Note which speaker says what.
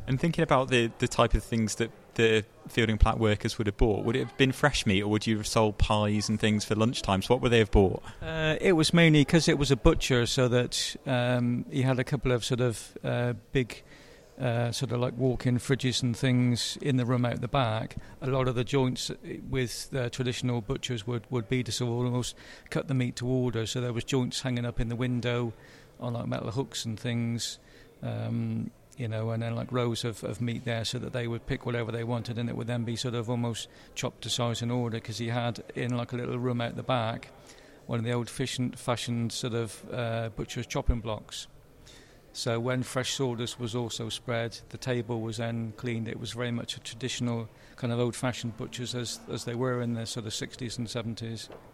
Speaker 1: And thinking about the type of things that the Fielding Platt workers would have bought, would it have been fresh meat, or would you have sold pies and things for lunchtimes? What would they have bought?
Speaker 2: It was mainly because it was a butcher, so that he had a couple of sort of big sort of like walk-in fridges and things in the room out the back. A lot of the joints with traditional butchers would be to sort of almost cut the meat to order, so there was joints hanging up in the window on like metal hooks and things. And then like rows of meat there, so that they would pick whatever they wanted, and it would then be sort of almost chopped to size and order, because he had in like a little room out the back one of the old-fashioned sort of butcher's chopping blocks. So when fresh sawdust was also spread, the table was then cleaned. It was very much a traditional kind of old-fashioned butchers as they were in the sort of 60s and 70s.